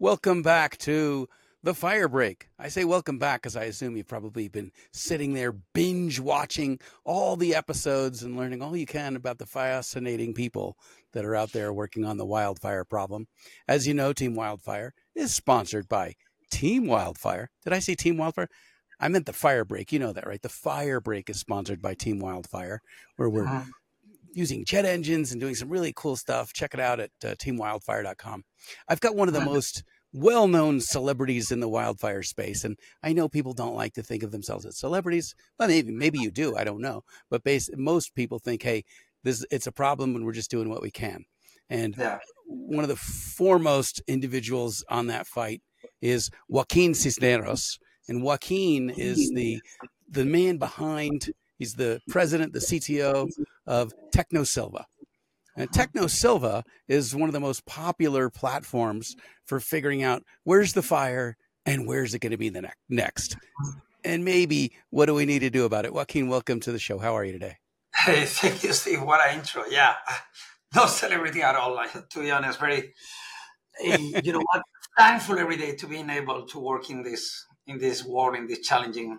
Welcome back to the Fire Break. I say welcome back because I assume you've probably been sitting there binge watching all the episodes and learning all you can about the fascinating people that are out there working on the wildfire problem. As you know, Team Wildfire is sponsored by Team Wildfire. Did I say Team Wildfire? I meant the Fire Break. You know that, right? The Fire Break is sponsored by Team Wildfire, where we're using jet engines and doing some really cool stuff. Check it out at teamwildfire.com. I've got one of the most well-known celebrities in the wildfire space, and I know people don't like to think of themselves as celebrities. Well, maybe you do. I don't know. But most people think, hey, it's a problem and we're just doing what we can. And one of the foremost individuals on that fight is Joaquin Cisneros. And Joaquin is the man behind, he's the president, the CTO of TechnoSilva. And TechnoSilva is one of the most popular platforms for figuring out where's the fire and where's it going to be the next. And maybe what do we need to do about it? Joaquin, welcome to the show. How are you today? Hey, thank you, Steve. What an intro. Yeah, no celebrity at all. To be honest, very, you know what, thankful every day to being able to work in this world, in this challenging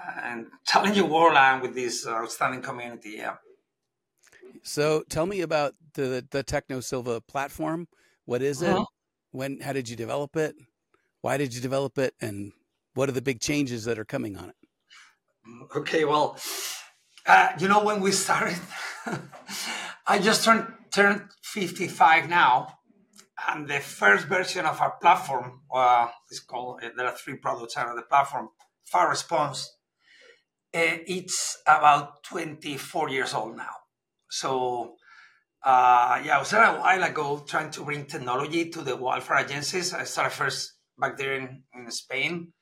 world, and with this outstanding community. Yeah. So tell me about the TechnoSilva platform. What is it? How did you develop it? Why did you develop it? And what are the big changes that are coming on it? Okay, well, when we started, I just turned 55 now. And the first version of our platform is called, there are 3 products out of the platform, Fire Response. It's about 24 years old now. So, I was there a while ago trying to bring technology to the wildfire agencies. I started first back there in Spain.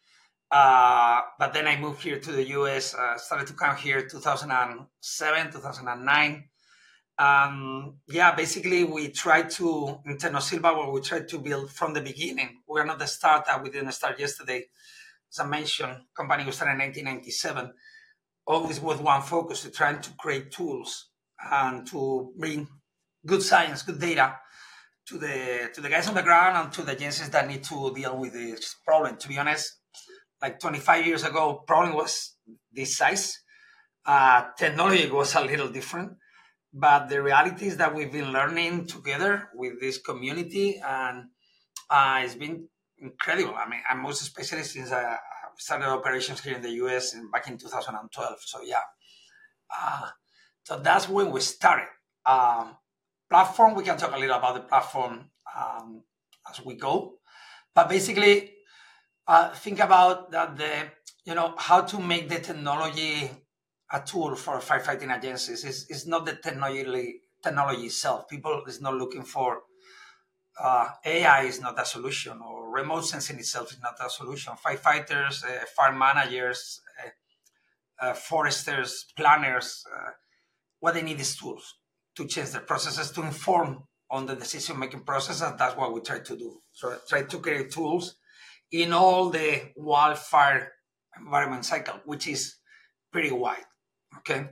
But then I moved here to the US, started to come here 2007, 2009. Basically we tried to, in TechnoSilva, we tried to build from the beginning. We're not the startup. We didn't start yesterday. As I mentioned, company was started in 1997, always with one focus, to trying to create tools and to bring good science, good data to the guys on the ground and to the agencies that need to deal with this problem. To be honest, like 25 years ago, problem was this size. Technology was a little different. But the reality is that we've been learning together with this community, and it's been incredible. I mean, I'm most especially since I started operations here in the US back in 2012. So so that's when we started. Platform, we can talk a little about the platform as we go. But basically, think about that how to make the technology a tool for firefighting agencies. Is not the technology itself. People is not looking for AI is not a solution, or remote sensing itself is not a solution. Firefighters, fire managers, foresters, planners, what they need is tools to change their processes, to inform on the decision-making process, and that's what we try to do. So try to create tools in all the wildfire environment cycle, which is pretty wide. Okay.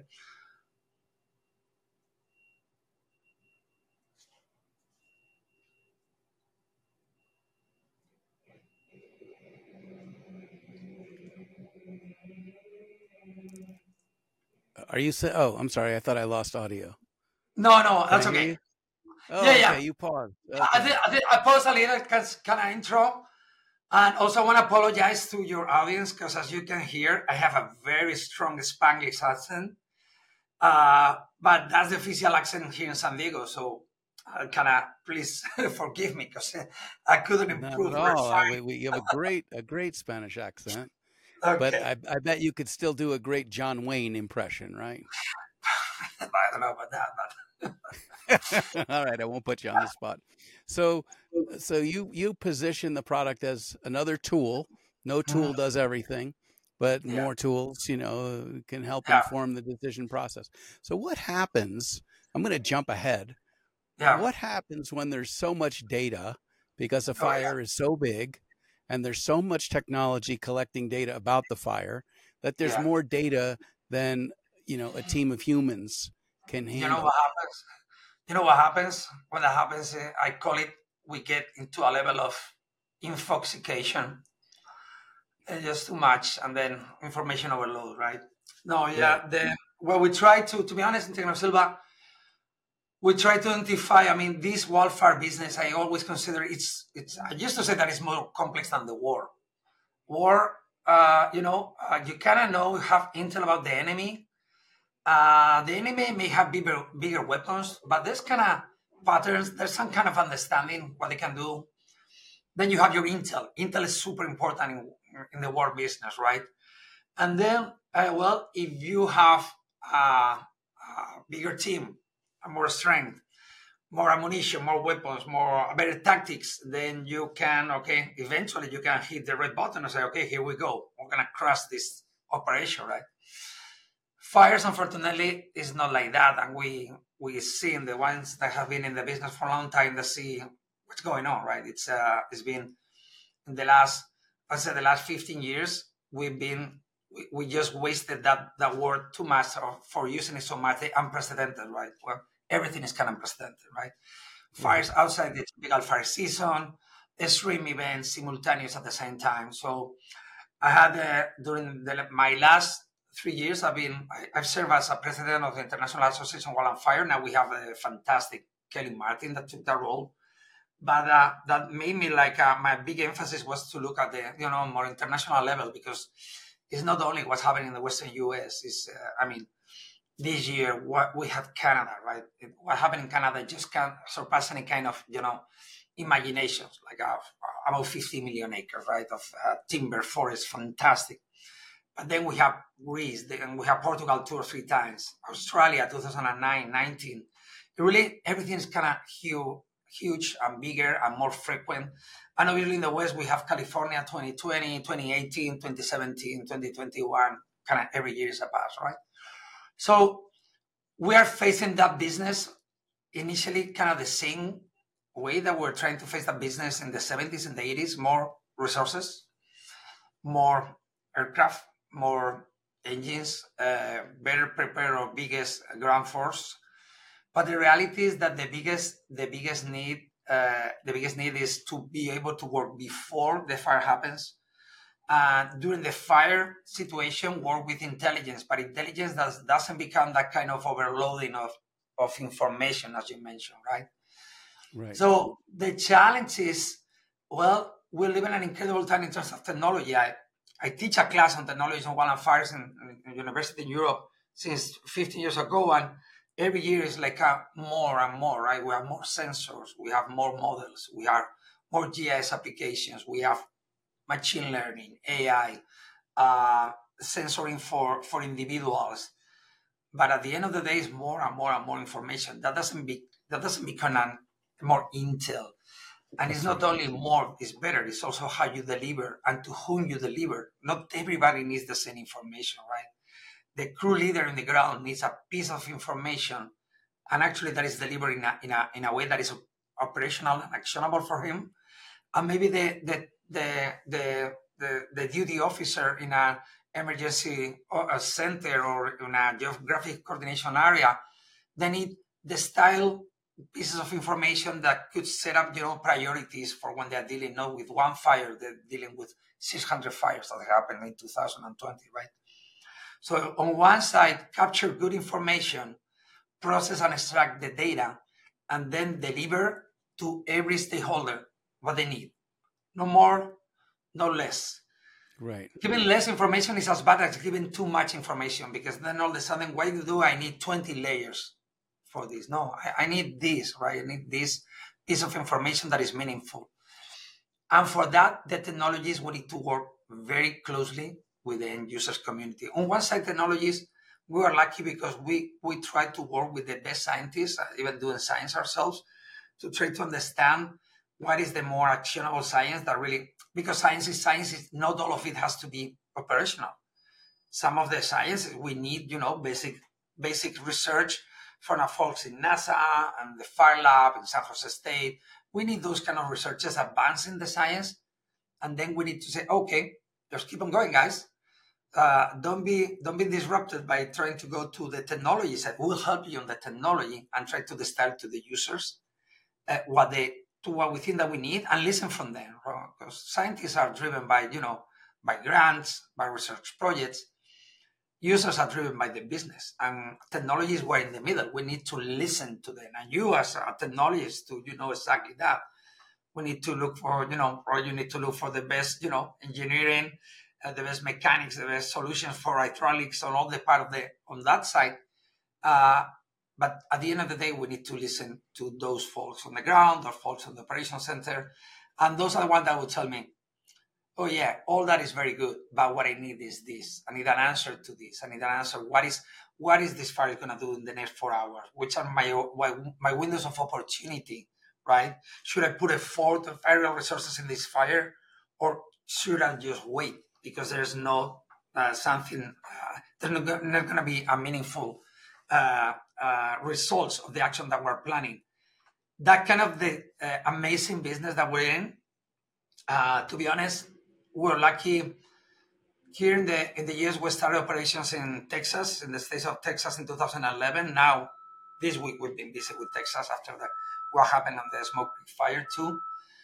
Are you saying? Oh, I'm sorry. I thought I lost audio. No, that's okay. Yeah. Okay, you paused. Okay. I paused a little kind of intro. And also I want to apologize to your audience because, as you can hear, I have a very strong Spanglish accent. But that's the official accent here in San Diego. So please forgive me because I couldn't improve. Not at all. You have a great Spanish accent. Okay. But I bet you could still do a great John Wayne impression, right? I don't know about that, but all right, I won't put you on the spot. So you position the product as another tool. No tool does everything, but more tools, can help inform the decision process. So what happens? I'm going to jump ahead. Yeah. What happens when there's so much data because a fire is so big and there's so much technology collecting data about the fire that there's more data than, a team of humans can handle? You know what happens? When that happens, I call it, we get into a level of infoxication, just too much, and then information overload, right? No, Right. yeah. What we try to be honest, in Tecnosilva, we try to identify. I mean, this wildfire business, I always consider it's. I used to say that it's more complex than the war. War, you kind of know, have intel about the enemy. The enemy may have bigger weapons, but there's kind of patterns. There's some kind of understanding what they can do. Then you have your intel. Intel is super important in the war business, right? And then, if you have a bigger team, more strength, more ammunition, more weapons, more better tactics, then you can, eventually you can hit the red button and say, okay, here we go. We're going to crush this operation, right? Fires, unfortunately, is not like that. And we see in the ones that have been in the business for a long time, they see what's going on, right? It's been in the last 15 years, we just wasted that word too much for using it so much. Unprecedented, right? Well, everything is kind of unprecedented, right? Fires outside the typical fire season, extreme events simultaneous at the same time. So I had during my last 3 years, I've served as a president of the International Association of Wildland and Fire. Now we have a fantastic Kelly Martin that took that role. But that made me my big emphasis was to look at the more international level, because it's not only what's happening in the Western U.S. It's this year what we have Canada, right? What happened in Canada just can't surpass any kind of imaginations. About 50 million acres, right, of timber forest, fantastic. But then we have Greece, and we have Portugal 2 or 3 times, Australia 2009, 19. Really, everything is kind of huge and bigger and more frequent. And obviously in the West, we have California 2020, 2018, 2017, 2021, kind of every year is a pass, right? So we are facing that business initially kind of the same way that we're trying to face that business in the 70s and the 80s, more resources, more aircraft, more engines, better prepare or biggest ground force. But the reality is that the biggest need is to be able to work before the fire happens. During the fire situation, work with intelligence, but intelligence doesn't become that kind of overloading of information, as you mentioned, right? Right. So the challenge is, we live in an incredible time in terms of technology. I teach a class on technology on wildland fires in university in Europe since 15 years ago, and every year is more and more, right? We have more sensors, we have more models, we have more GIS applications, we have machine learning, AI, sensoring for individuals. But at the end of the day, it's more and more and more information. That doesn't become more intel. And it's not only more, it's better. It's also how you deliver and to whom you deliver. Not everybody needs the same information, right? The crew leader in the ground needs a piece of information, and actually that is delivered in a way that is operational and actionable for him. And maybe the duty officer in an emergency center or in a geographic coordination area, they need the style pieces of information that could set up priorities for when they're dealing not with one fire, they're dealing with 600 fires that happened in 2020, right? So on one side, capture good information, process and extract the data, and then deliver to every stakeholder what they need. No more, no less. Right. Giving less information is as bad as giving too much information, because then all of a sudden, why do I need 20 layers for this? No, I need this, right? I need this piece of information that is meaningful. And for that, the technologies will need to work very closely with the end users community. On one side, technologies, we are lucky because we try to work with the best scientists, even doing science ourselves, to try to understand what is the more actionable science that really, because science is not all of it has to be operational. Some of the science we need, basic research from our folks in NASA and the Fire Lab in San Jose State. We need those kind of researchers advancing the science. And then we need to say, okay, just keep on going, guys. Don't be disrupted by trying to go to the technology side. We'll help you on the technology and try to distill to the users what the to what we think that we need and listen from them. Because scientists are driven by, by grants, by research projects. Users are driven by the business, and technologies were in the middle. We need to listen to them. And you as a technologist, you know exactly that. We need to look for, or you need to look for the best, engineering, the best mechanics, the best solutions for hydraulics, or all the part of on that side. But at the end of the day, we need to listen to those folks on the ground or folks on the operation center. And those are the ones that will tell me, oh yeah, all that is very good, but what I need is this. I need an answer to this. I need an answer. What is this fire going to do in the next 4 hours? Which are my windows of opportunity, right? Should I put a fourth of aerial resources in this fire, or should I just wait because there's no something? There's not going to be a meaningful results of the action that we're planning. That kind of the amazing business that we're in. To be honest, we're lucky. Here in the US, we started operations in Texas, in the states of Texas in 2011. Now, this week we've been busy with Texas after what happened on the Smoke Creek fire too.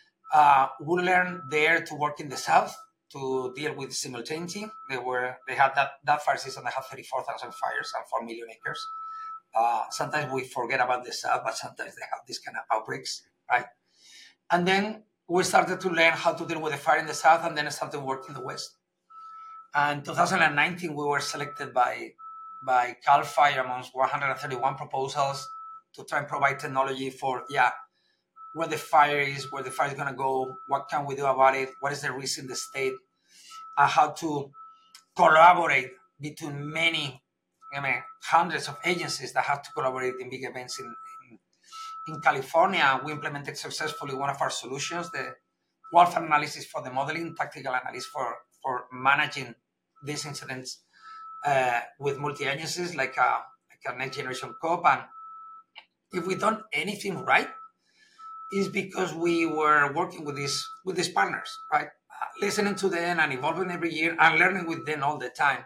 We learned there to work in the South to deal with simultaneity. They had that fire season. They had 34,000 fires and 4 million acres. Sometimes we forget about the South, but sometimes they have these kind of outbreaks, right? And then we started to learn how to deal with the fire in the South, and then I started working in the West. And 2019, we were selected by CAL FIRE amongst 131 proposals to try and provide technology for, where the fire is going to go, what can we do about it, what is the risk in the state, how to collaborate between many, hundreds of agencies that have to collaborate in big events in California. We implemented successfully one of our solutions, the wildfire analysis for the modeling, tactical analysis for managing these incidents with multi-agencies like a next generation COP. And if we done anything right, is because we were working with these partners, right? Listening to them and evolving every year and learning with them all the time.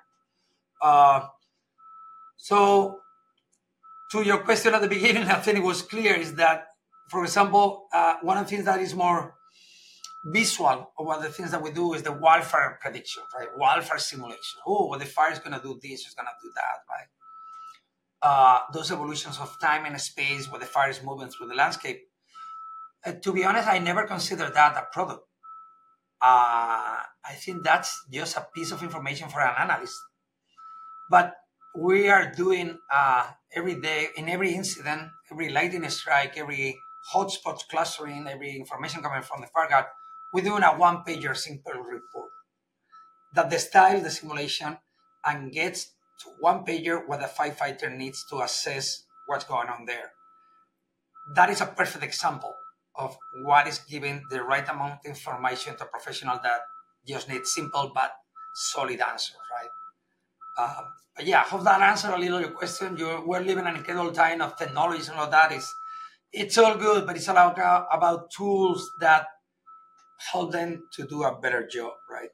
So to your question at the beginning, I think it was clear is that, for example, one of the things that is more visual, or one of the things that we do is the wildfire prediction, right? Wildfire simulation. Oh, well, the fire is going to do this, it's going to do that, right? Those evolutions of time and space where the fire is moving through the landscape. To be honest, I never considered that a product. I think that's just a piece of information for an analyst. But we are doing every day, in every incident, every lightning strike, every hotspot clustering, every information coming from the fire guard, we're doing a one-pager simple report that the style the simulation and gets to one pager what the firefighter needs to assess what's going on there. That is a perfect example of what is giving the right amount of information to a professional that just needs simple but solid answers, right? But yeah, I hope that answered a little your question. We're living an incredible time of technology and all that. It's all good, but it's all about tools that help them to do a better job, right?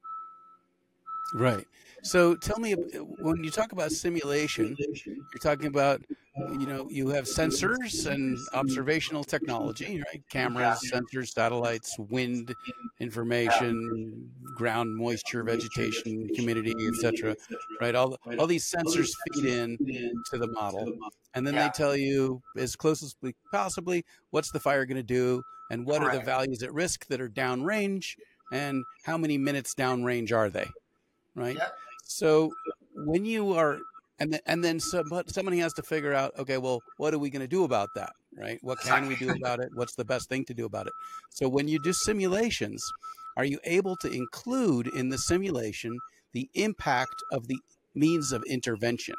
Right. So tell me, when you talk about simulation, you're talking about, you have sensors and observational technology, right? Cameras, sensors, satellites, wind information, ground moisture, vegetation, humidity, etc. Right? All these sensors feed in to the model, and then they tell you as close as possibly what's the fire going to do, and what are the values at risk that are downrange, and how many minutes downrange are they, right? Yeah. So when you are, and then somebody has to figure out, okay, well, what are we going to do about that, right? What can we do about it? What's the best thing to do about it? So when you do simulations, are you able to include in the simulation the impact of the means of intervention?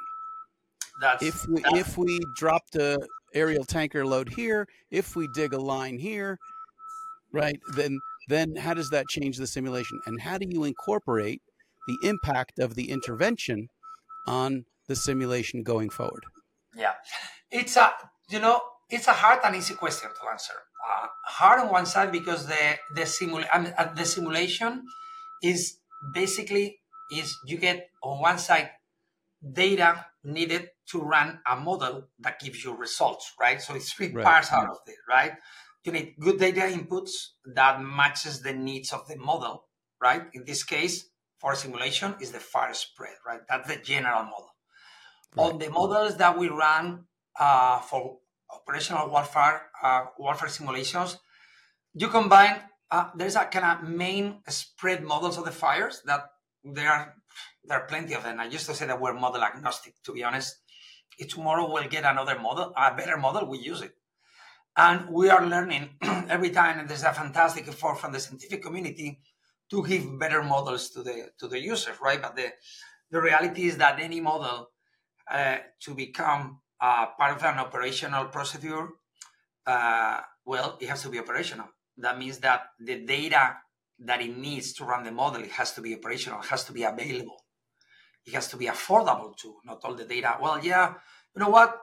If we drop the aerial tanker load here, if we dig a line here, right, then how does that change the simulation? And how do you incorporate the impact of the intervention on the simulation going forward? Yeah, it's a hard and easy question to answer. Hard on one side because the simulation is basically you get on one side data needed to run a model that gives you results, right? So it's three parts out of it, right? you need good data inputs that matches the needs of the model, right? In this case, for simulation is the fire spread, right? That's the general model. Right. On the models that we run for operational warfare simulations, you combine, there's a kind of main spread models of the fires that there are plenty of them. I used to say that we're model agnostic, to be honest. If tomorrow we'll get another model, a better model, we use it. And we are learning every time, and there's a fantastic effort from the scientific community to give better models to the users, right? But the reality is that any model to become part of an operational procedure, well, it has to be operational. That means that the data that it needs to run the model, it has to be operational, it has to be available. It has to be affordable too, not all the data. Well, yeah, you know what?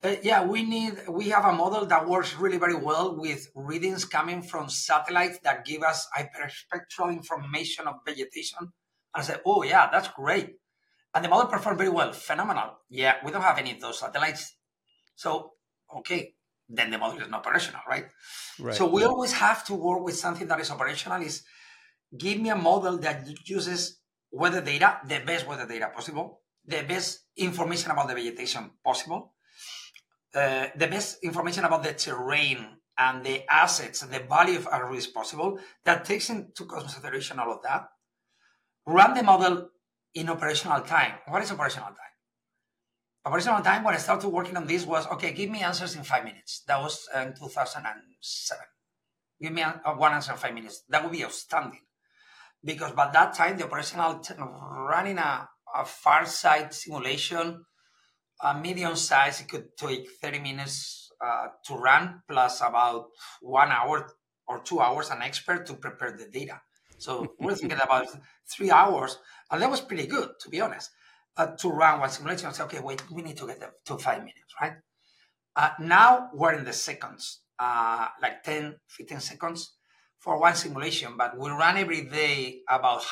We have a model that works really very well with readings coming from satellites that give us hyperspectral information of vegetation. I said, oh yeah, that's great. And the model performed very well, phenomenal. Yeah, we don't have any of those satellites. So, okay, then the model is not operational, right? So we always have to work with something that is operational. Is give me a model that uses weather data, the best weather data possible, the best information about the vegetation possible, the best information about the terrain and the assets and the value of a risk possible, that takes into consideration all of that. Run the model in operational time. What is operational time? Operational time, when I started working on this, was, okay, give me answers in 5 minutes. That was in 2007. Give me one answer in 5 minutes. That would be outstanding. Because by that time, the operational running a far side simulation, a medium size, it could take 30 minutes to run, plus about 1 hour or 2 hours an expert to prepare the data. So we're thinking about 3 hours, and that was pretty good, to be honest, to run one simulation. I said, okay, wait, we need to get to 5 minutes, right? Now we're in the seconds, like 10, 15 seconds for one simulation, but we run every day about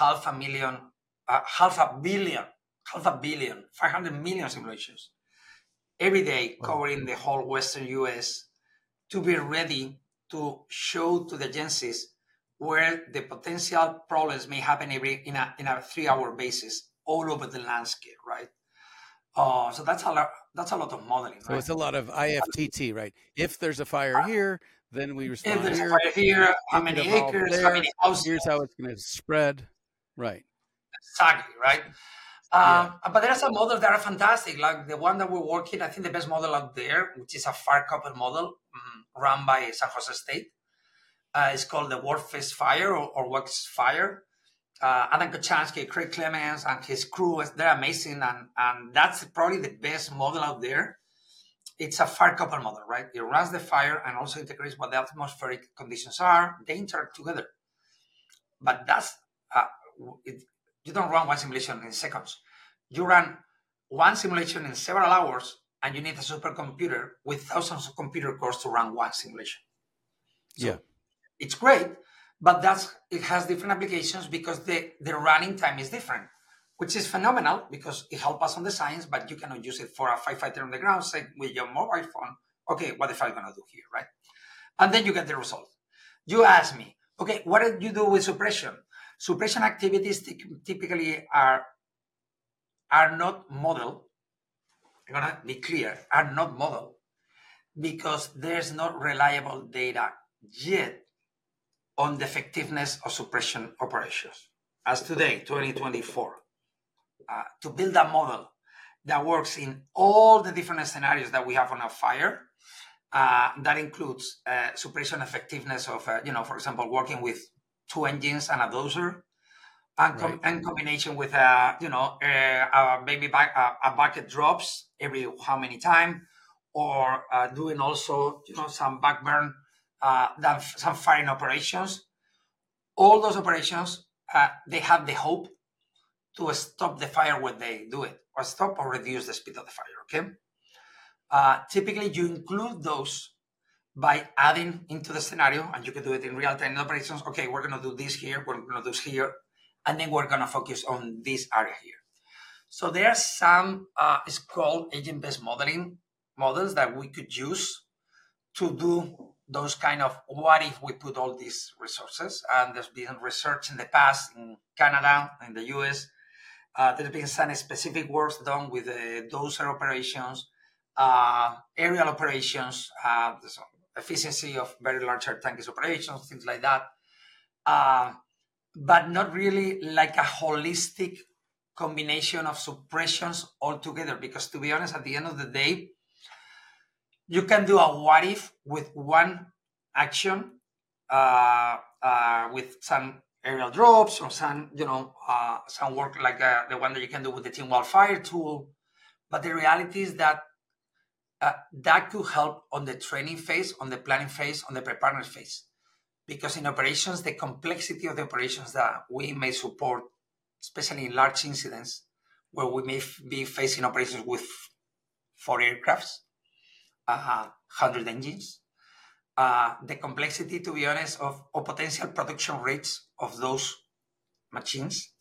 500 billion, 500 million simulations every day, covering the whole Western US, to be ready to show to the agencies where the potential problems may happen in a 3-hour basis all over the landscape, right? So that's a lot of modeling. So it's a lot of IFTT, right? If there's a fire here, then we respond if there's here. a fire here, how many acres, there, how many houses. Here's how it's going to spread. Right. Exactly, right? But there are some models that are fantastic, like the one that we're working. I think the best model out there, which is a fire couple model run by San Jose State, is called the Warface Fire or Wax Fire. Adam Kochanski, Craig Clemens, and his crew, they're amazing, and that's probably the best model out there. It's a fire couple model, right? It runs the fire and also integrates what the atmospheric conditions are. They interact together. But that's you don't run one simulation in seconds. You run one simulation in several hours, and you need a supercomputer with thousands of computer cores to run one simulation. So it's great, but it has different applications because the running time is different, which is phenomenal because it helps us on the science, but you cannot use it for a firefighter on the ground, say with your mobile phone, okay, what if I'm going to do here, right? And then you get the result. You ask me, okay, what did you do with suppression? Suppression activities typically are not model. I'm going to be clear, are not model because there's not reliable data yet on the effectiveness of suppression operations. As today, 2024, to build a model that works in all the different scenarios that we have on a fire, that includes suppression effectiveness of, for example, working with 2 engines and a dozer, and combination with a bucket drops every how many time, or doing also some backburn, some firing operations. All those operations, they have the hope to stop the fire when they do it, or stop or reduce the speed of the fire. Okay. Typically, you include those by adding into the scenario, and you can do it in real-time operations. Okay, we're going to do this here, we're going to do this here, and then we're going to focus on this area here. So there are some, it's called agent-based modeling models that we could use to do those kind of what if we put all these resources. And there's been research in the past in Canada, in the US. There's been some specific works done with dozer operations, aerial operations, efficiency of very large air tankers operations, things like that. But not really like a holistic combination of suppressions altogether. Because to be honest, at the end of the day, you can do a what if with one action, with some aerial drops or some, some work like the one that you can do with the Team Wildfire tool. But the reality is that that could help on the training phase, on the planning phase, on the preparedness phase. Because in operations, the complexity of the operations that we may support, especially in large incidents, where we may be facing operations with 4 aircrafts, 100 engines, the complexity, to be honest, of potential production rates of those machines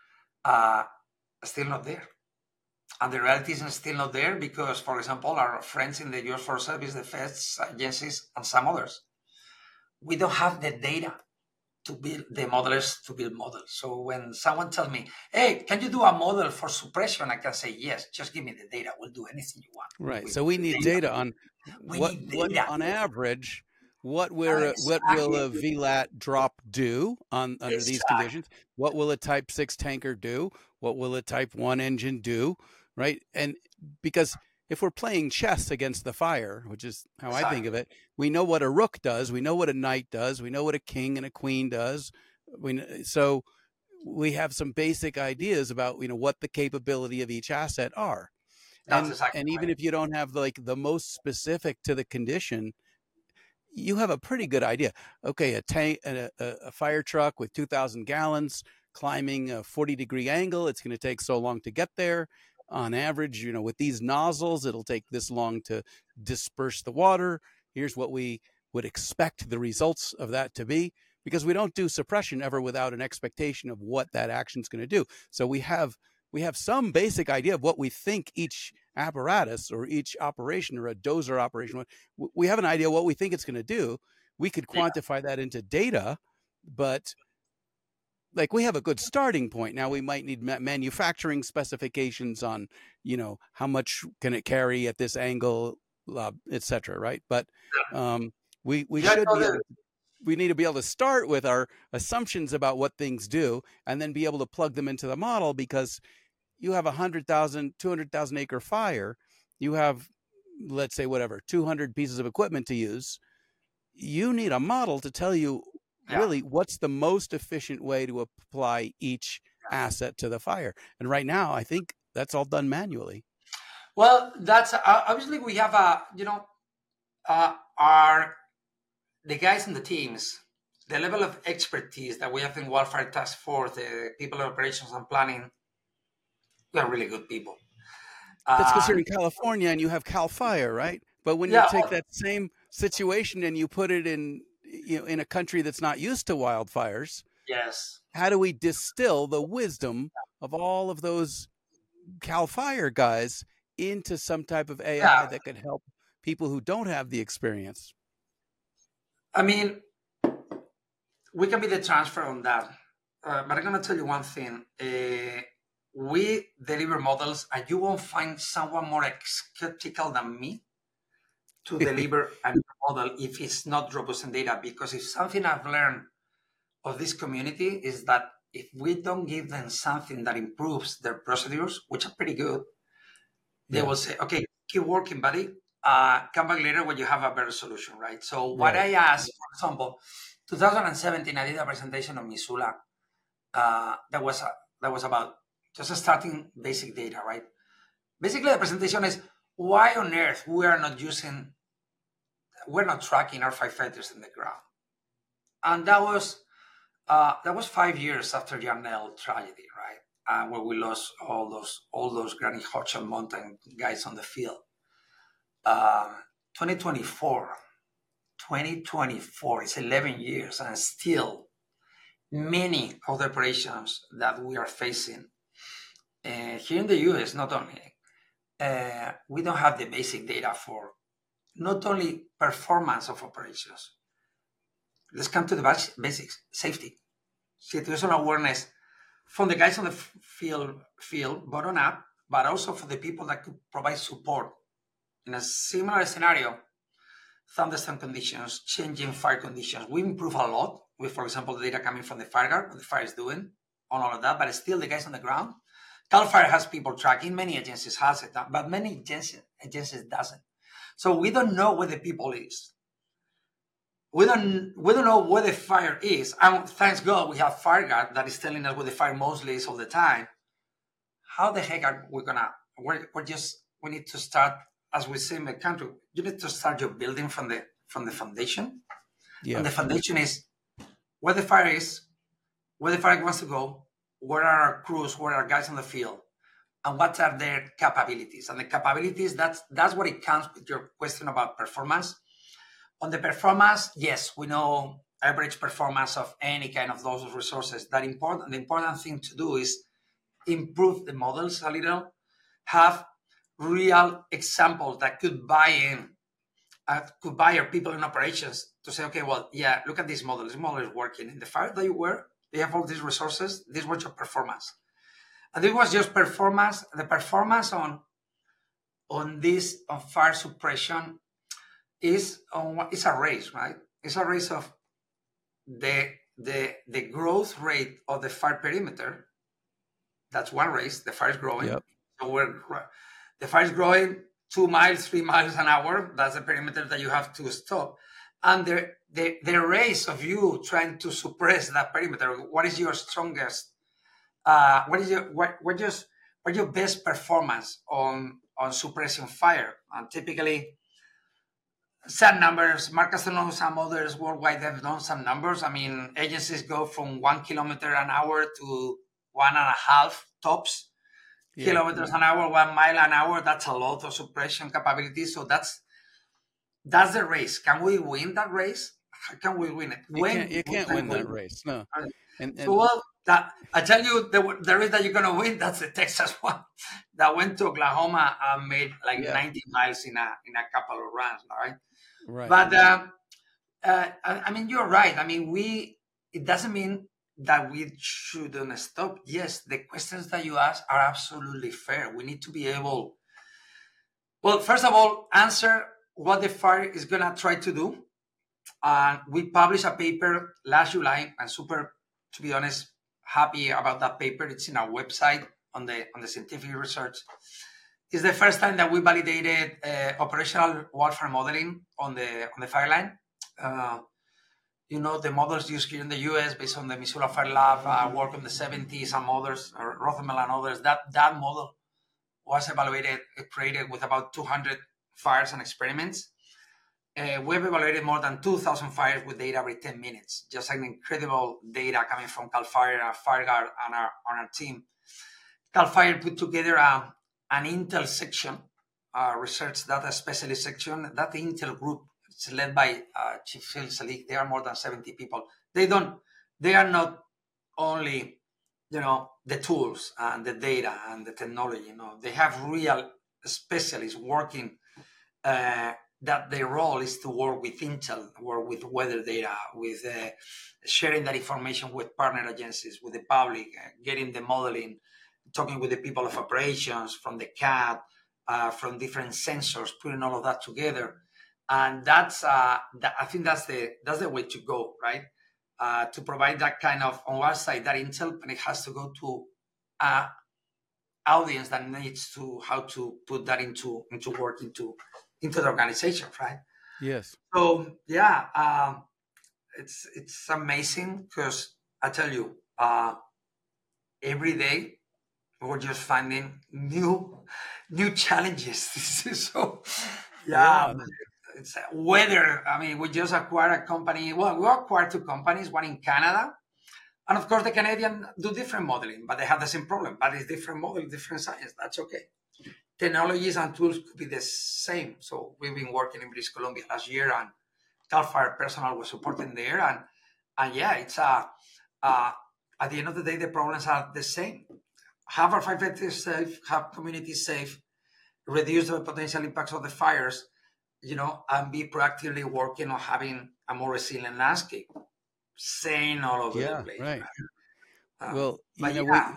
are still not there. And the reality is still not there because, for example, our friends in the US Forest Service, defense agencies, and some others, we don't have the data to build the modelers to build models. So when someone tells me, hey, can you do a model for suppression? I can say, yes, just give me the data. We'll do anything you want. Right. So we need data on what on average, what will a VLAT drop do under these conditions? What will a Type 6 tanker do? What will a Type 1 engine do? Right. And because if we're playing chess against the fire, which is how I think of it, we know what a rook does. We know what a knight does. We know what a king and a queen does. So we have some basic ideas about, what the capability of each asset are. And even if you don't have like the most specific to the condition, you have a pretty good idea. Okay, a tank, a fire truck with 2,000 gallons climbing a 40-degree angle. It's going to take so long to get there. On average, with these nozzles, it'll take this long to disperse the water. Here's what we would expect the results of that to be, because we don't do suppression ever without an expectation of what that action is going to do. So we have some basic idea of what we think each apparatus or each operation or a dozer operation, we have an idea what we think it's going to do. We could quantify that into data, but like we have a good starting point. Now we might need manufacturing specifications on, how much can it carry at this angle, et cetera. Right. But we need to be able to start with our assumptions about what things do and then be able to plug them into the model, because you have 100,000, 200,000 acre fire. You have, let's say, 200 pieces of equipment to use. You need a model to tell you really what's the most efficient way to apply each asset to the fire. And right now, I think that's all done manually. Well, that's obviously we have the guys in the teams, the level of expertise that we have in Wildfire Task Force, the people in operations and planning, we are really good people. That's because you're in California and you have Cal Fire, right? But when you take that same situation and you put it in a country that's not used to wildfires, how do we distill the wisdom of all of those Cal Fire guys into some type of AI that could help people who don't have the experience? I mean, we can be the transfer on that. But I'm going to tell you one thing. We deliver models, and you won't find someone more skeptical than me to deliver a model if it's not robust in data. Because if something I've learned of this community is that if we don't give them something that improves their procedures, which are pretty good, they will say, okay, keep working, buddy. Come back later when you have a better solution, right? So what I asked, for example, 2017, I did a presentation on Missoula that was about just starting basic data, right? Basically, the presentation is why on earth we're not tracking our firefighters in the ground. And that was 5 years after Yarnell tragedy, right? Where we lost all those Granny Hodgson Mountain guys on the field. 2024, it's 11 years, and still many of the operations that we are facing here in the US, not only, we don't have the basic data for not only performance of operations. Let's come to the basics: safety, situational awareness from the guys on the field, bottom up, but also for the people that could provide support in a similar scenario. Thunderstorm conditions, changing fire conditions. We improve a lot with, for example, the data coming from the FireGuard, what the fire is doing, on all of that, but still the guys on the ground. CAL FIRE has people tracking, many agencies has it, but many agencies doesn't. So we don't know where the people is. We don't know where the fire is. And thanks God we have FireGuard that is telling us where the fire mostly is all the time. How the heck are we gonna? We need to start, as we say in the country. You need to start your building from the foundation. Yeah. And the foundation is where the fire is, where the fire wants to go, where are our crews, where are our guys on the field, and what are their capabilities. And the capabilities, that's what it counts with your question about performance. On the performance, yes, we know average performance of any kind of those resources. The important thing to do is improve the models a little, have real examples that could buy our people in operations to say, okay, well, yeah, look at this model. This model is working. In the fire that you were, they have all these resources. This was your performance. And this was just performance. The performance on fire suppression is a race, right? It's a race of the growth rate of the fire perimeter. That's one race. The fire is growing. Yep. So the fire is growing 2 miles, 3 miles an hour. That's the perimeter that you have to stop. And the race of you trying to suppress that perimeter. What is your strongest? What is your best performance on suppressing fire? And typically, some numbers. Mark Castellano, some others worldwide have done some numbers. I mean, agencies go from 1 kilometer an hour to 1.5 tops. Yeah. Kilometers an hour, 1 mile an hour. That's a lot of suppression capability. So that's the race. Can we win that race? How can we win it? You can't win that race. No. I tell you, the race that you're going to win, that's the Texas one that went to Oklahoma and made 90 miles in a couple of runs, right? Right. But I mean, you're right. I mean, it doesn't mean that we shouldn't stop. Yes, the questions that you ask are absolutely fair. We need to be able, well, first of all, answer what the fire is going to try to do. We published a paper last July. I'm super, to be honest, happy about that paper. It's in our website on the scientific research. It's the first time that we validated operational warfare modeling on the fire line. The models used here in the US based on the Missoula Fire Lab work in the 70s and others, or Rothermel and others, that model was created with about 200 fires and experiments. We've evaluated more than 2,000 fires with data every 10 minutes. Just an incredible data coming from CAL FIRE, FireGuard, and our team. CAL FIRE put together an Intel section, research data specialist section. That Intel group is led by Chief Phil Selig. There are more than 70 people. They are not only, the tools and the data and the technology. They have real specialists working. That their role is to work with Intel, work with weather data, with sharing that information with partner agencies, with the public, getting the modeling, talking with the people of operations, from the CAD, from different sensors, putting all of that together. And that's I think that's the way to go, right? To provide that kind of, on one side, that intel, and it has to go to an audience that needs to how to put that into work into the organization, right? Yes. So yeah, it's amazing because I tell you, every day we're just finding new challenges. So yeah. It's weather. I mean, we just acquired a company. Well, we acquired 2 companies, one in Canada. And of course, the Canadian do different modeling, but they have the same problem. But it's different model, different science. That's okay. Technologies and tools could be the same. So we've been working in British Columbia last year, and CAL FIRE personnel was supporting there. And yeah, it's at the end of the day, the problems are the same. Have our firefighters safe, have communities safe, reduce the potential impacts of the fires, and be proactively working on having a more resilient landscape, saying all over the Yeah, place. right. Um, Well, but yeah,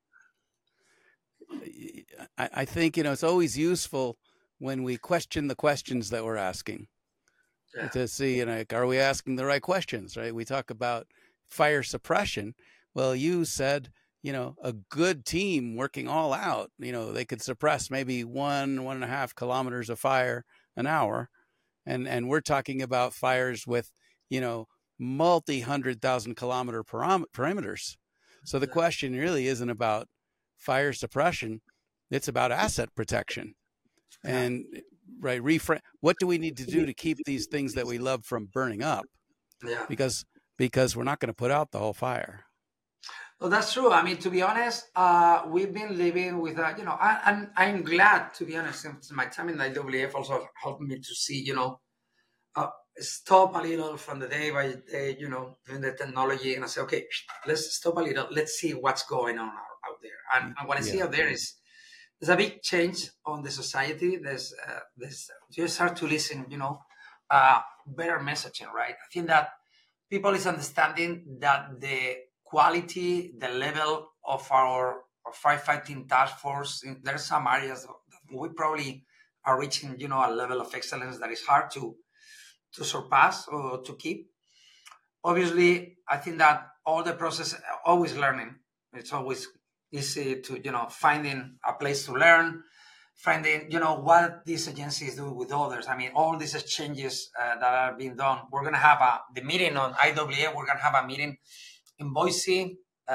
I think, it's always useful when we question the questions that we're asking yeah, to see, are we asking the right questions, right? We talk about fire suppression. Well, you said, a good team working all out, they could suppress maybe 1.5 kilometers of fire an hour. And we're talking about fires with, multi-100,000 kilometer perimeters. So the yeah, question really isn't about fire suppression. It's about asset protection. yeah. And right, reframe, what do we need to do to keep these things that we love from burning up? Yeah. Because we're not going to put out the whole fire. Well, that's true. I mean, to be honest, we've been living with that. I'm glad, to be honest, since my time in the IWF also helped me to see, uh, stop a little from the day by day, doing the technology, and I say, okay, let's stop a little. Let's see what's going on out there. And what I see Yeah. out there is there's a big change on the society. There's you start to listen, better messaging, right? I think that people is understanding that the quality, the level of our firefighting task force, there's some areas that we probably are reaching, a level of excellence that is hard to surpass or to keep. Obviously, I think that all the process, always learning. It's always easy to, finding a place to learn, finding, what these agencies do with others. I mean, all these exchanges that are being done. We're going to have the meeting on IWA. We're going to have a meeting in Boise,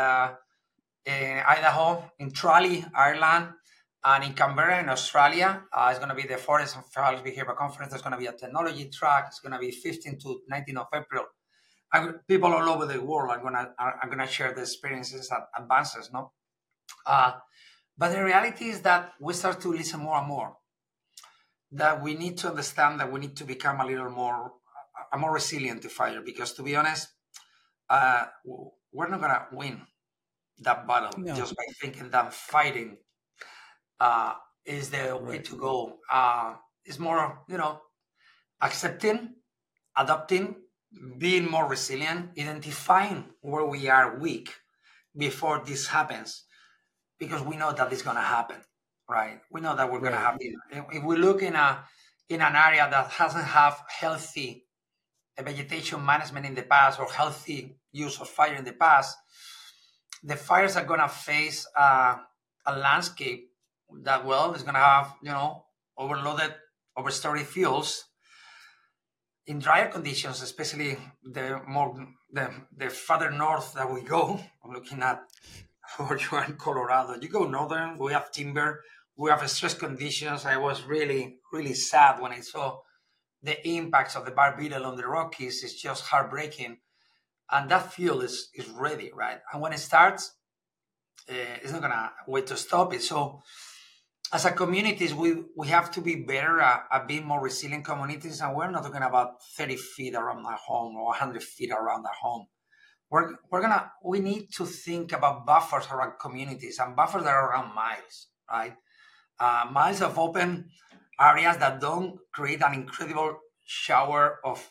in Idaho, in Tralee, Ireland, and in Canberra, in Australia. It's going to be the Forest and Fire Behavior Conference. There's going to be a technology track. It's going to be 15 to 19 of April. People all over the world are gonna share the experiences and advances, no? But the reality is that we start to listen more and more. That we need to understand that we need to become a little more resilient to fire, because to be honest, we're not gonna win that battle No. just by thinking that fighting is the way to go. It's more, accepting, adopting, being more resilient, identifying where we are weak before this happens, because we know that it's going to happen, right? We know that we're going to have this. If we look in an area that hasn't have healthy vegetation management in the past or healthy use of fire in the past, the fires are going to face a landscape that, is going to have, overloaded, overstored fuels. In drier conditions, especially the farther north that we go, I'm looking at where you are in Colorado. You go northern, we have timber, we have stress conditions. I was really, really sad when I saw the impacts of the bark beetle on the Rockies. It's just heartbreaking. And that fuel is ready, right? And when it starts, it's not gonna wait to stop it. So as a communities, we have to be better at being more resilient communities. And we're not talking about 30 feet around our home or 100 feet around our home. We need to think about buffers around communities, and buffers that are around miles, right? Miles of open areas that don't create an incredible shower of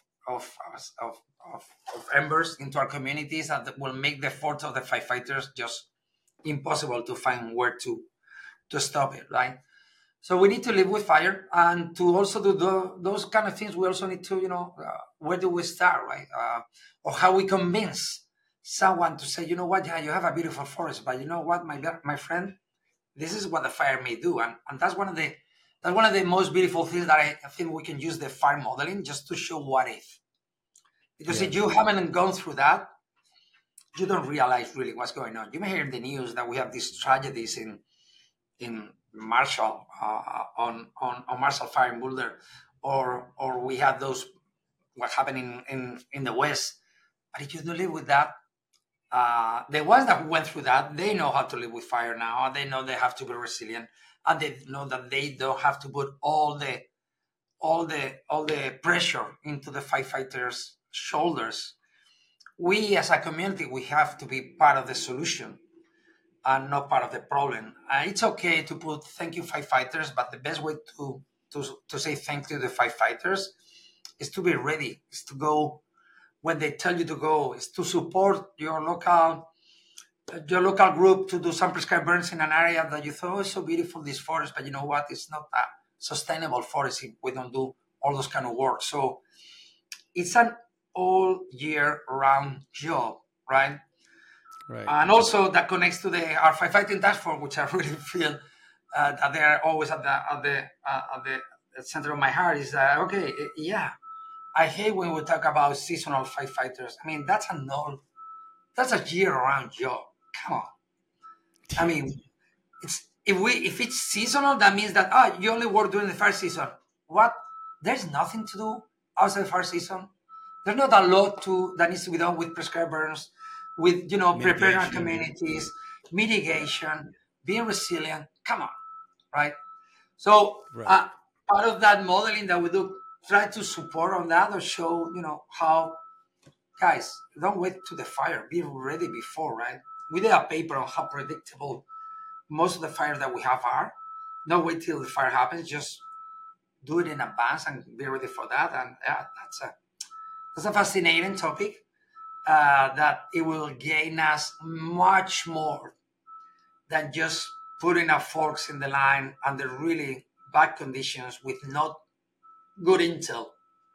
embers into our communities, that will make the efforts of the firefighters just impossible to find where to stop it, right? So we need to live with fire, and to also do those kind of things. We also need to, where do we start, right? Or how we convince someone to say, you know what, yeah, you have a beautiful forest, but you know what, my friend, this is what the fire may do, and that's one of the most beautiful things that I think we can use the fire modeling just to show what if. Because if you haven't gone through that, you don't realize really what's going on. You may hear in the news that we have these tragedies in Marshall on Marshall Fire in Boulder, or we have those what happened in the West. But if you don't live with that, the ones that went through that, they know how to live with fire now. They know they have to be resilient, and they know that they don't have to put all the pressure into the firefighters' shoulders. We as a community, we have to be part of the solution and not part of the problem. It's okay to put thank you firefighters, but the best way to to say thank you to the firefighters is to be ready, is to go when they tell you to go, is to support your local group to do some prescribed burns in an area that you thought, oh, it's so beautiful, this forest, but you know what? It's not a sustainable forest if we don't do all those kind of work. So it's an all year round job, right? Right. And also that connects to our firefighting task force, which I really feel that they are always at the center of my heart. Is that okay? Yeah, I hate when we talk about seasonal firefighters. I mean, that's a year-round job. Come on. I mean, if it's seasonal, that means that you only work during the fire season. What? There's nothing to do outside the fire season. There's not a lot that needs to be done with prescribed burns, with preparing our communities, mitigation, being resilient. Come on, right? So Right. part of that modeling that we do, try to support on that or show how, guys, don't wait to the fire. Be ready before, right? We did a paper on how predictable most of the fires that we have are. Not wait till the fire happens. Just do it in advance and be ready for that. And yeah, that's a fascinating topic that it will gain us much more than just putting our forks in the line under really bad conditions with not good intel.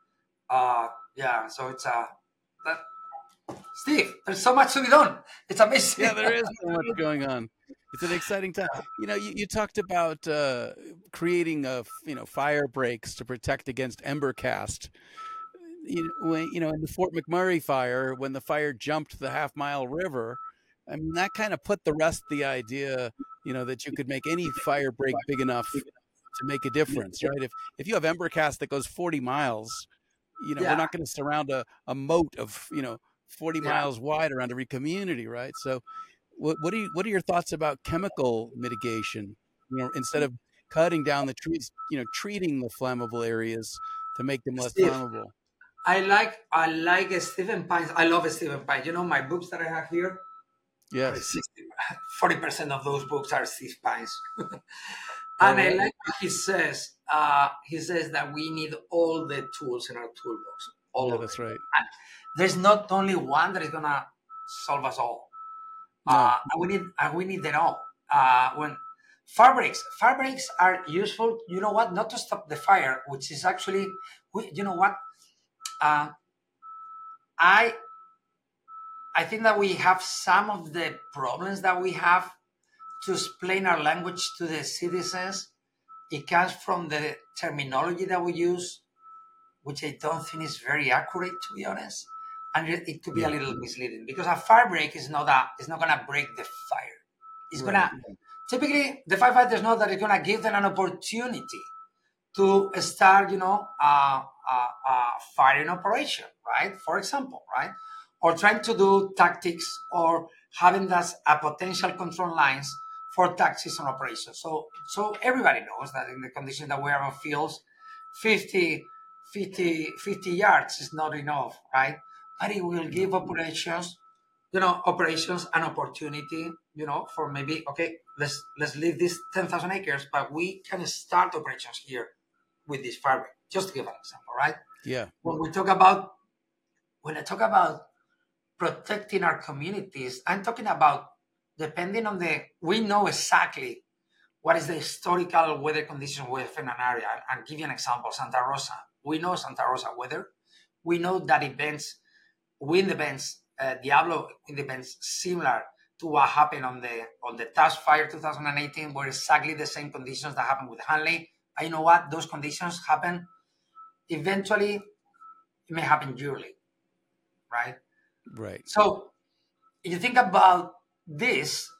So it's Steve, there's so much to be done. It's amazing. Yeah, there is so much going on. It's an exciting time. You talked about creating fire breaks to protect against ember cast. In the Fort McMurray fire, when the fire jumped the Half Mile River, I mean that kind of put the rest the idea, that you could make any fire break big enough to make a difference, right? If you have ember cast that goes 40 miles, we're not going to surround a moat of 40 miles wide around every community, right? So what are your thoughts about chemical mitigation? Instead of cutting down the trees, treating the flammable areas to make them less flammable. I like Stephen Pines. I love Stephen Pines. My books that I have here. Yes. 40% of those books are Steve Pines. And I like what he says. He says that we need all the tools in our toolbox. All of that's them. Right. And there's not only one that is gonna solve us all. No. And we need them all. When fire breaks are useful. You know what? Not to stop the fire, which is actually, you know what? I think that we have some of the problems that we have to explain our language to the citizens. It comes from the terminology that we use, which I don't think is very accurate, to be honest. And it could be a little misleading because a fire break is not going to break the fire. It's going to, typically, the firefighters know that it's going to give them an opportunity to start, a firing operation, right? For example, right? Or trying to do tactics or having that a potential control lines for tactics on operations. So everybody knows that in the conditions that we are on fields, 50 yards is not enough, right? But it will give operations an opportunity, for maybe, okay, let's leave this 10,000 acres, but we can start operations here with this fire break, just to give an example, right? Yeah. When I talk about protecting our communities, I'm talking about depending on we know exactly what is the historical weather condition within an area. I'll give you an example, Santa Rosa. We know Santa Rosa weather. We know that wind events, Diablo wind events, similar to what happened on the Task Fire 2018, were exactly the same conditions that happened with Hanley. And you know what? Those conditions happen eventually. It may happen yearly, right? Right. So if you think about this,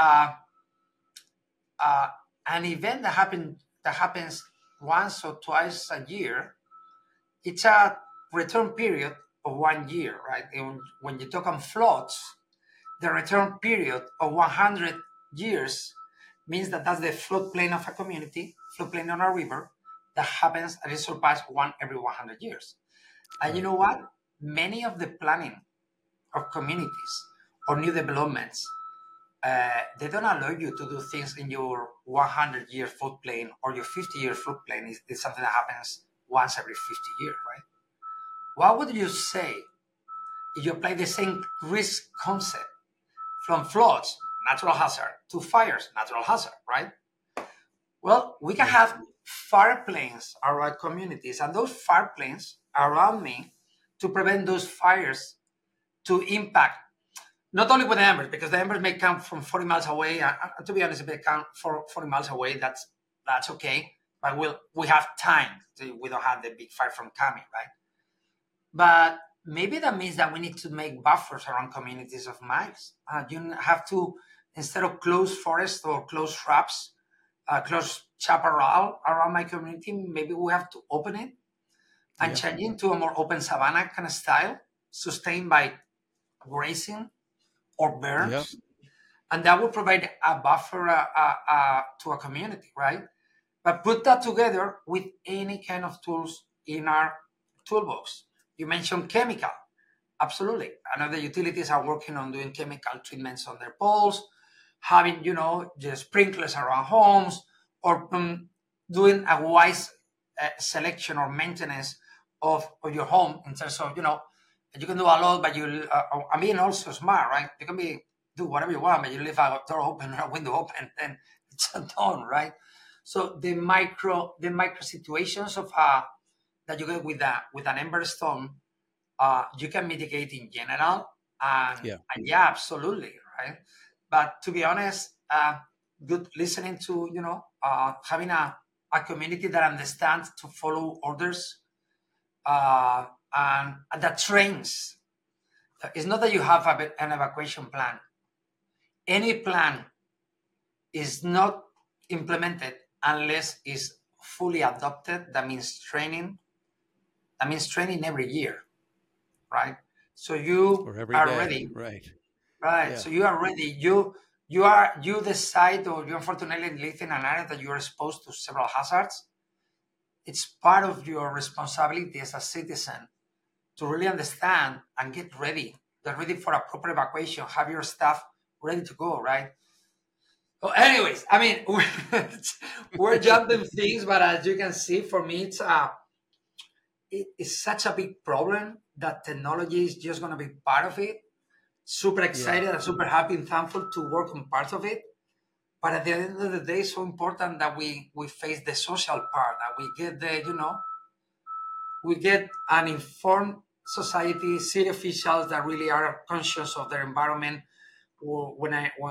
an event that happens once or twice a year, it's a return period of 1 year, right? And when you talk on floods, the return period of 100 years means that's the floodplain of a community, floodplain on a river, that happens and it surpasses one every 100 years. And you know what? Many of the planning of communities or new developments they don't allow you to do things in your 100-year floodplain or your 50-year floodplain. It's something that happens once every 50 years, right? What would you say if you apply the same risk concept from floods, natural hazard, to fires, natural hazard, right? Well, we can have fire planes around communities, and those fire planes around me to prevent those fires to impact not only with the embers, because the embers may come from 40 miles away. To be honest, if they come 40 miles away, that's okay. But we have time. We don't have the big fire from coming, right? But maybe that means that we need to make buffers around communities of miles. You have to, instead of close forest or close shrubs, close chaparral around my community, maybe we have to open it and change into a more open savanna kind of style, sustained by grazing or burns. And that will provide a buffer to a community, right? But put that together with any kind of tools in our toolbox. You mentioned chemical. Absolutely. I know the utilities are working on doing chemical treatments on their poles, having, just sprinklers around homes, or doing a wise selection or maintenance of your home in terms of, you can do a lot, but I mean, also smart, right? You can do whatever you want, but you leave a door open or a window open, then it's done, right? So the micro situations of that you get with an ember storm, you can mitigate in general, and absolutely, right? But to be honest, good listening to having a community that understands to follow orders, and that trains. It's not that you have an evacuation plan. Any plan is not implemented unless it's fully adopted. That means training. That means training every year, right? So you are ready, right? Yeah. So you are ready. You decide, or you unfortunately live in an area that you are exposed to several hazards. It's part of your responsibility as a citizen to really understand and get ready. Get ready for a proper evacuation. Have your staff ready to go, right? So anyways, I mean, we're jumping things, but as you can see, for me, it's such a big problem that technology is just going to be part of it. Super excited and super happy and thankful to work on parts of it. But at the end of the day, it's so important that we face the social part, that we get we get an informed society, city officials that really are conscious of their environment. We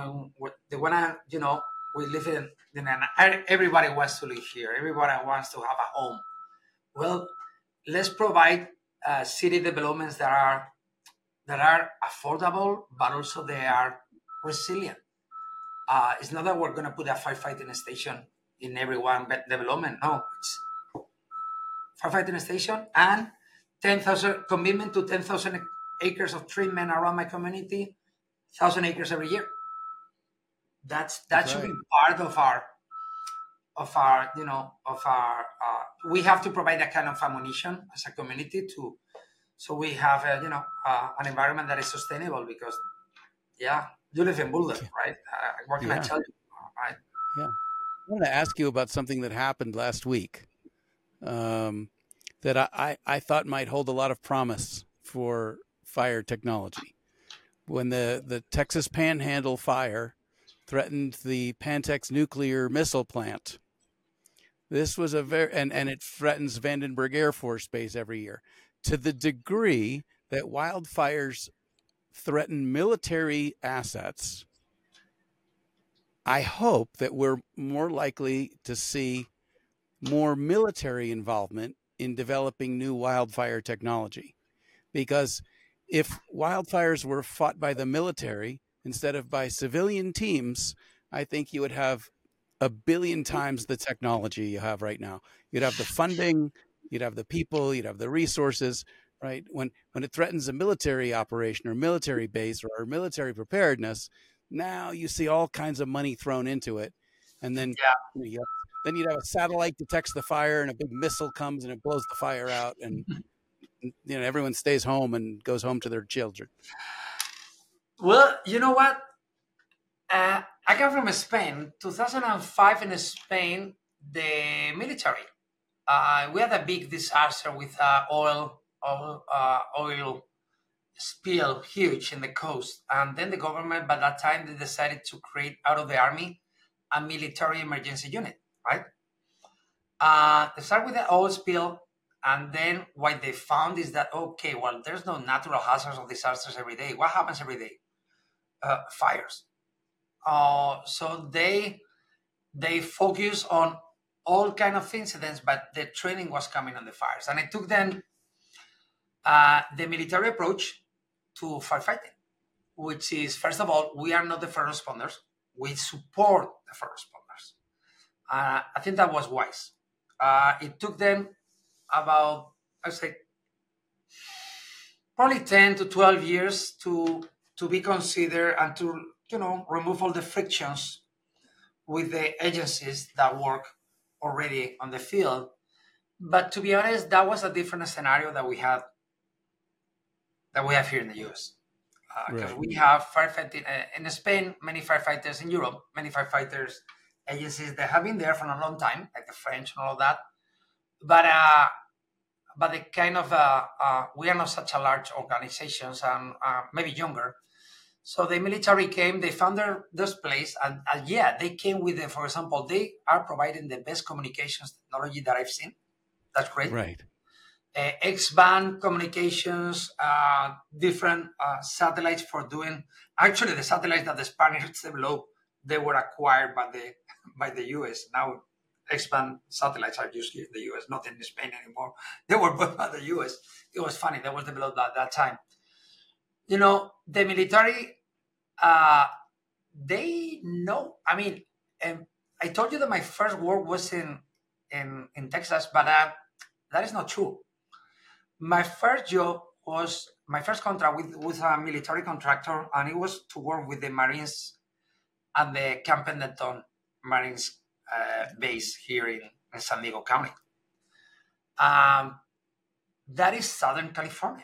live in everybody wants to live here. Everybody wants to have a home. Well, let's provide city developments that are affordable, but also they are resilient. It's not that we're going to put a firefighting station in every one development. No, it's firefighting station and 10,000 commitment to 10,000 acres of treatment around my community, 1,000 acres every year. That should be part of our we have to provide that kind of ammunition as a community so we have an environment that is sustainable, because you live in Boulder, right? What can I tell you? Right? Yeah. I want to ask you about something that happened last week that I thought might hold a lot of promise for fire technology. When the Texas Panhandle fire threatened the Pantex nuclear missile plant, this was and it threatens Vandenberg Air Force Base every year, to the degree that wildfires threaten military assets. I hope that we're more likely to see more military involvement in developing new wildfire technology. Because if wildfires were fought by the military instead of by civilian teams, I think you would have 1 billion times the technology you have right now. You'd have the funding, you'd have the people, you'd have the resources, right? When it threatens a military operation or military base or military preparedness, now you see all kinds of money thrown into it. And then you'd have a satellite detects the fire and a big missile comes and it blows the fire out, and everyone stays home and goes home to their children. Well, you know what? I come from Spain. 2005 in Spain, the military. We had a big disaster with oil spill, huge in the coast, and then the government by that time they decided to create out of the army a military emergency unit, right? They start with the oil spill, and then what they found is that okay, well, there's no natural hazards or disasters every day. What happens every day? Fires. So they focus on all kind of incidents, but the training was coming on the fires, and it took them the military approach to firefighting, which is first of all, we are not the first responders; we support the first responders. I think that was wise. It took them about, I say, probably 10 to 12 years to be considered and to remove all the frictions with the agencies that work already on the field. But to be honest, that was a different scenario that we have here in the US. Because we have firefighting in Spain, many firefighters in Europe, many firefighters agencies that have been there for a long time, like the French and all of that. But the kind of we are not such a large organizations and maybe younger. So the military came, they found this place, and yeah, they came with for example, they are providing the best communications technology that I've seen. That's great. Right. X-band communications, different satellites for doing. Actually, the satellites that the Spaniards developed, they were acquired by the US. Now, X-band satellites are used here in the US, not in Spain anymore. They were bought by the US. It was funny. They were developed at that time. The military, they know. I mean, I told you that my first work was in Texas, but that is not true. My first job was my first contract with a military contractor, and it was to work with the Marines at the Camp Pendleton Marines base here in San Diego County. That is Southern California.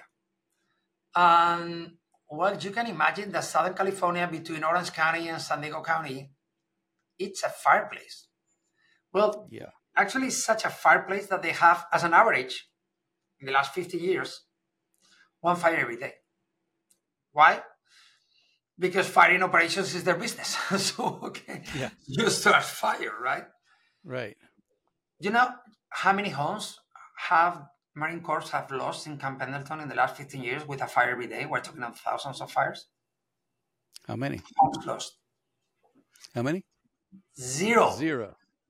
Well, you can imagine that Southern California between Orange County and San Diego County, it's a fireplace. Well, yeah. Actually, it's such a fireplace that they have, as an average, in the last 50 years, one fire every day. Why? Because firing operations is their business. So, okay, yeah. You start fire, right? Right. You know how many homes Marine Corps have lost in Camp Pendleton in the last 15 years with a fire every day? We're talking about thousands of fires. How many? Homes lost. How many? Zero.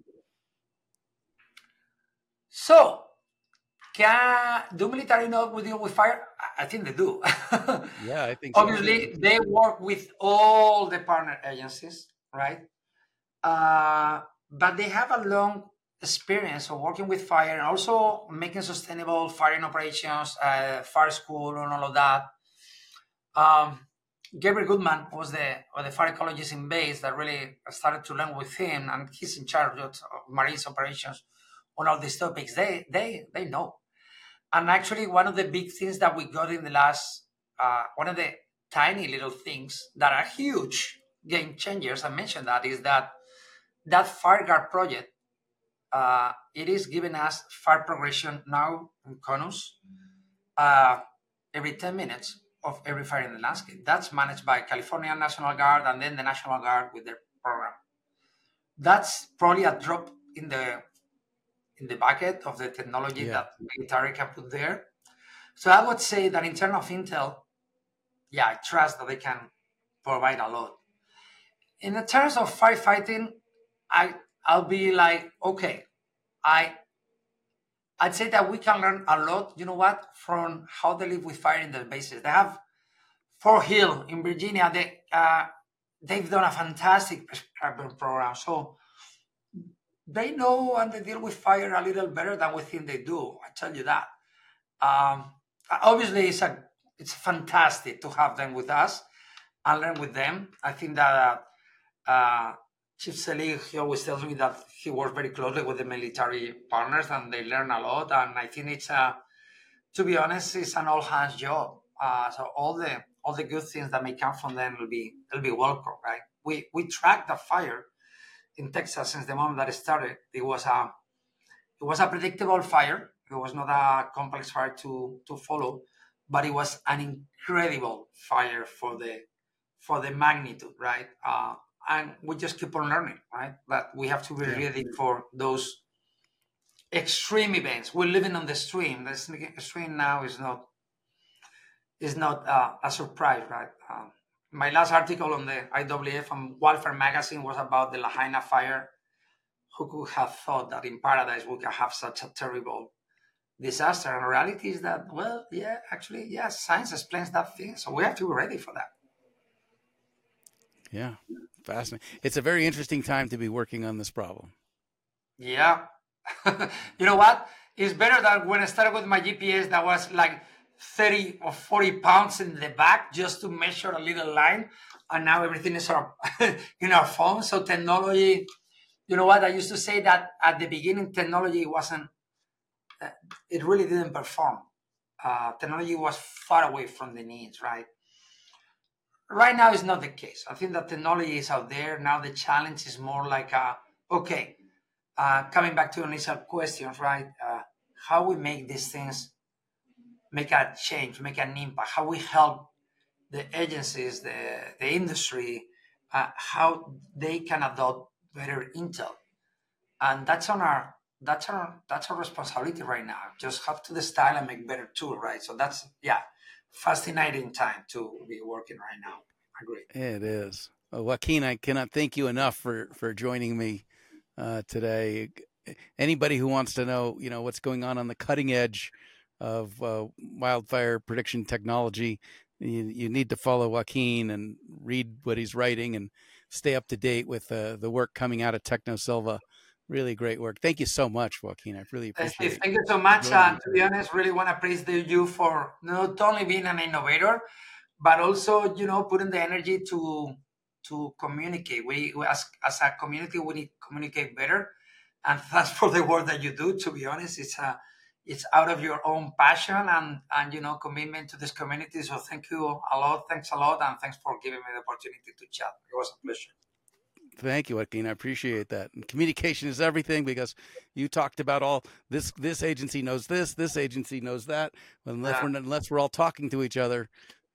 So, do military know we deal with fire? I think they do. Yeah, I think so. Obviously, they work with all the partner agencies, right? But they have a long experience of working with fire and also making sustainable firing operations, fire school, and all of that. Gabriel Goodman was the fire ecologist in base that really started to learn with him, and he's in charge of Marines operations on all these topics. They know. And actually, one of the big things that we got in the last, one of the tiny little things that are huge game changers, I mentioned that, is that FireGuard project, it is giving us fire progression now in CONUS every 10 minutes of every fire in the landscape. That's managed by California National Guard and then the National Guard with their program. That's probably a drop in the bucket of the technology that military can put there. So I would say that in terms of intel, I trust that they can provide a lot. In the terms of firefighting, I'll be like, okay, I'd say that we can learn a lot, you know what, from how they live with fire in their bases. They have Fort Hill in Virginia. They've done a fantastic prescribing program. So they know and they deal with fire a little better than we think they do. I tell you that. Obviously, it's fantastic to have them with us and learn with them. I think that Chief Selig, he always tells me that he works very closely with the military partners and they learn a lot. And I think it's to be honest, it's an all hands job. So all the good things that may come from them will be welcome, right? we tracked the fire in Texas since the moment that it started. It was a predictable fire. It was not a complex fire to follow, but it was an incredible fire for the magnitude, right? And we just keep on learning, right? That we have to be ready for those extreme events. We're living on the stream. The stream now is not a surprise, right? My last article on the IWF and Wildfire magazine was about the Lahaina fire. Who could have thought that in paradise we could have such a terrible disaster? And the reality is that, well, yeah, actually, yes, science explains that thing. So we have to be ready for that. Yeah, fascinating. It's a very interesting time to be working on this problem. Yeah. You know what? It's better that when I started with my GPS, that was like 30 or 40 pounds in the back just to measure a little line. And now everything is in our phone. So technology, you know what? I used to say that at the beginning, technology it really didn't perform. Technology was far away from the needs, right? Right now is not the case. I think that technology is out there. Now the challenge is more like, okay, coming back to initial questions, right? How we make these things make a change, make an impact, how we help the agencies, the industry, how they can adopt better intel. And that's our responsibility right now. Just have to the style and make better tool, right? So that's fascinating time to be working right now. I agree. It is. Joaquin, I cannot thank you enough for joining me today. Anybody who wants to know, what's going on the cutting edge of wildfire prediction technology, you need to follow Joaquin and read what he's writing and stay up to date with the work coming out of TechnoSilva. Really great work. Thank you so much, Joaquin. I really appreciate it. Thank you so much. To be honest, really want to praise you for not only being an innovator, but also, putting the energy to communicate. We as a community, we need to communicate better. And that's for the work that you do. To be honest, it's out of your own passion and commitment to this community. So thank you a lot. Thanks a lot. And thanks for giving me the opportunity to chat. It was a pleasure. Thank you, Joaquin. I appreciate that. And communication is everything, because you talked about all this. This agency knows this agency knows that. Unless we're all talking to each other,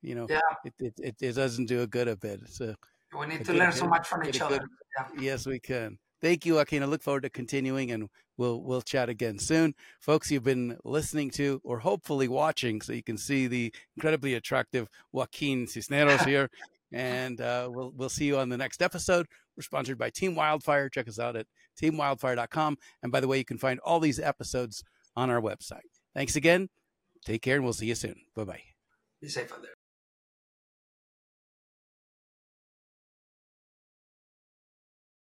it doesn't do a good a bit. We need to learn so much from each other. Yes, we can. Thank you, Joaquin. I look forward to continuing, and we'll chat again soon. Folks, you've been listening to, or hopefully watching, so you can see the incredibly attractive Joaquin Cisneros here. And we'll see you on the next episode. We're sponsored by Team Wildfire. Check us out at teamwildfire.com. And by the way, you can find all these episodes on our website. Thanks again. Take care, and we'll see you soon. Bye-bye. Be safe out there.